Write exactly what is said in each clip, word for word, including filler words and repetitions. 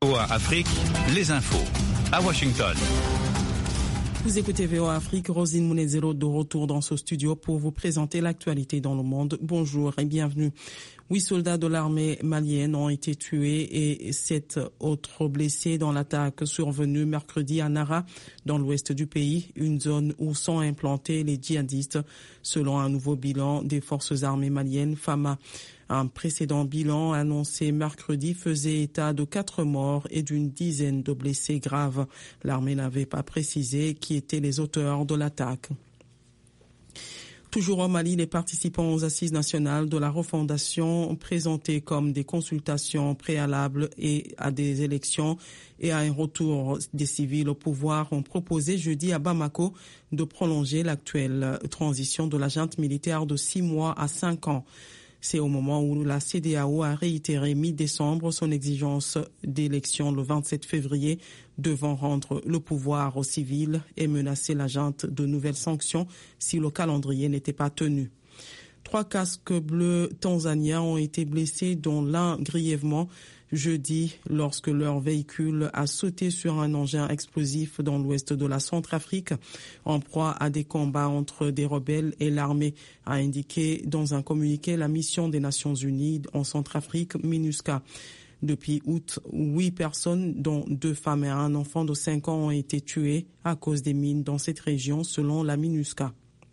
V O A Afrique, les infos à Washington. Vous écoutez V O A Afrique, Rosine Mounezero de retour dans ce studio pour vous présenter l'actualité dans le monde. Bonjour et bienvenue. Huit soldats de l'armée malienne ont été tués et sept autres blessés dans l'attaque survenue mercredi à Nara, dans l'ouest du pays, une zone où sont implantés les djihadistes, selon un nouveau bilan des forces armées maliennes, Fama. Un précédent bilan annoncé mercredi faisait état de quatre morts et d'une dizaine de blessés graves. L'armée n'avait pas précisé qui étaient les auteurs de l'attaque. Toujours au Mali, les participants aux assises nationales de la refondation, présentées comme des consultations préalables et à des élections et à un retour des civils au pouvoir, ont proposé jeudi à Bamako de prolonger l'actuelle transition de la junte militaire de six mois à cinq ans. C'est au moment où la C D A O a réitéré mi-décembre son exigence d'élection le vingt-sept février, devant rendre le pouvoir aux civils et menacer la junte de nouvelles sanctions si le calendrier n'était pas tenu. Trois casques bleus tanzaniens ont été blessés, dont l'un grièvement jeudi lorsque leur véhicule a sauté sur un engin explosif dans l'ouest de la Centrafrique, en proie à des combats entre des rebelles et l'armée, a indiqué dans un communiqué la mission des Nations Unies en Centrafrique, MINUSCA. Depuis août, huit personnes, dont deux femmes et un enfant de cinq ans, ont été tuées à cause des mines dans cette région, selon la MINUSCA.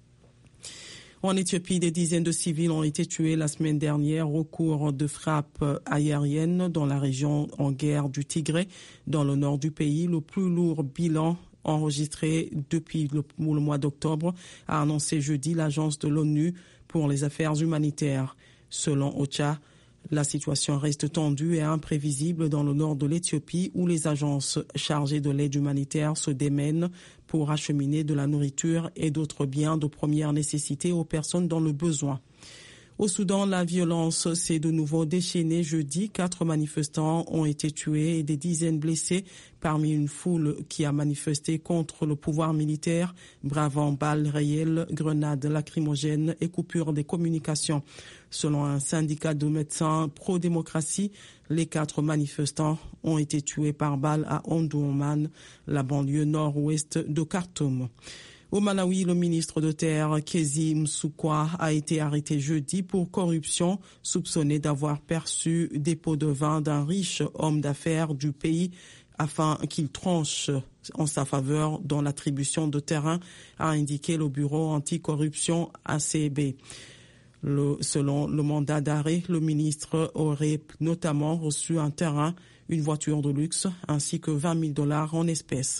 En Éthiopie, des dizaines de civils ont été tués la semaine dernière au cours de frappes aériennes dans la région en guerre du Tigré, dans le nord du pays. Le plus lourd bilan enregistré depuis le, le mois d'octobre, a annoncé jeudi l'agence de l'ONU pour les affaires humanitaires. Selon OCHA, la situation reste tendue et imprévisible dans le nord de l'Éthiopie, où les agences chargées de l'aide humanitaire se démènent pour acheminer de la nourriture et d'autres biens de première nécessité aux personnes dans le besoin. Au Soudan, la violence s'est de nouveau déchaînée jeudi. Quatre manifestants ont été tués et des dizaines blessés parmi une foule qui a manifesté contre le pouvoir militaire, bravant balles réelles, grenades lacrymogènes et coupures des communications. Selon un syndicat de médecins pro-démocratie, les quatre manifestants ont été tués par balles à Omdurman, la banlieue nord-ouest de Khartoum. Au Malawi, le ministre de Terre, Kezi Msukwa, a été arrêté jeudi pour corruption, soupçonné d'avoir perçu des pots de vin d'un riche homme d'affaires du pays afin qu'il tranche en sa faveur dans l'attribution de terrain, a indiqué le bureau anticorruption A C B. Le, selon le mandat d'arrêt, le ministre aurait notamment reçu un terrain, une voiture de luxe ainsi que vingt mille dollars en espèces.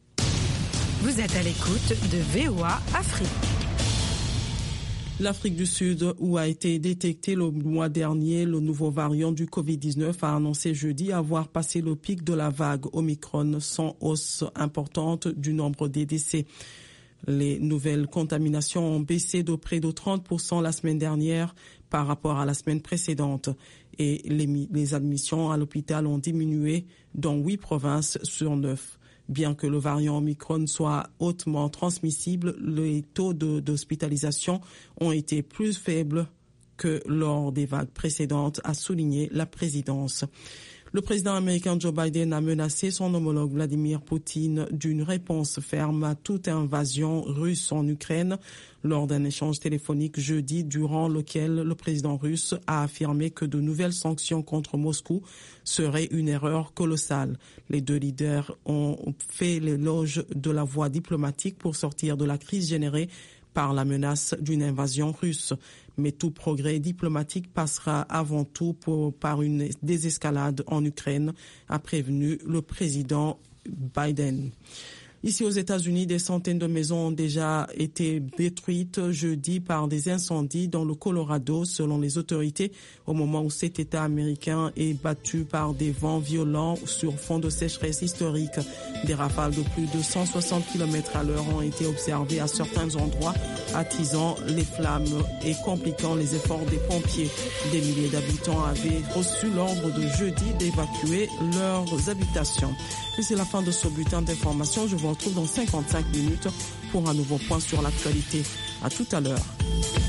Vous êtes à l'écoute de V O A Afrique. L'Afrique du Sud, où a été détecté le mois dernier le nouveau variant du covid dix-neuf, a annoncé jeudi avoir passé le pic de la vague Omicron sans hausse importante du nombre des décès. Les nouvelles contaminations ont baissé de près de trente pour cent la semaine dernière par rapport à la semaine précédente et les, les admissions à l'hôpital ont diminué dans huit provinces sur neuf. Bien que le variant Omicron soit hautement transmissible, les taux de, d'hospitalisation ont été plus faibles que lors des vagues précédentes, a souligné la présidence. Le président américain Joe Biden a menacé son homologue Vladimir Poutine d'une réponse ferme à toute invasion russe en Ukraine lors d'un échange téléphonique jeudi, durant lequel le président russe a affirmé que de nouvelles sanctions contre Moscou seraient une erreur colossale. Les deux leaders ont fait l'éloge de la voie diplomatique pour sortir de la crise générée par la menace d'une invasion russe. Mais tout progrès diplomatique passera avant tout pour, par une désescalade en Ukraine, a prévenu le président Biden. Ici aux États-Unis, des centaines de maisons ont déjà été détruites jeudi par des incendies dans le Colorado, selon les autorités, au moment où cet État américain est battu par des vents violents sur fond de sécheresse historique. Des rafales de plus de cent soixante kilomètres à l'heure ont été observées à certains endroits, attisant les flammes et compliquant les efforts des pompiers. Des milliers d'habitants avaient reçu l'ordre de jeudi d'évacuer leurs habitations. Et c'est la fin de ce bulletin d'information. Je vous retrouve dans cinquante-cinq minutes pour un nouveau point sur l'actualité. À tout à l'heure.